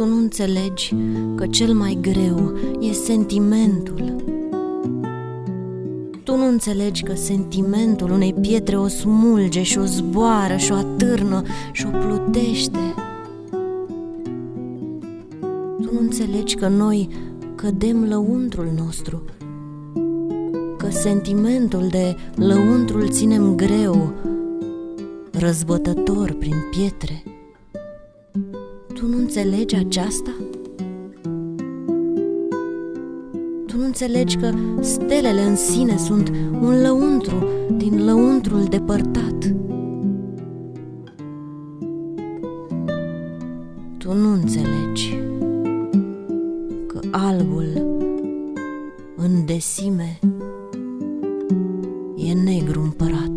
Tu nu înțelegi că cel mai greu e sentimentul. Tu nu înțelegi că sentimentul unei pietre o smulge și o zboară și o atârnă și o plutește. Tu nu înțelegi că noi cădem lăuntrul nostru, că sentimentul de lăuntru îl ținem greu, răzbătător prin pietre. Tu nu înțelegi aceasta? Tu nu înțelegi că stelele în sine sunt un lăuntru din lăuntrul depărtat. Tu nu înțelegi că albul în desime e negru împărat.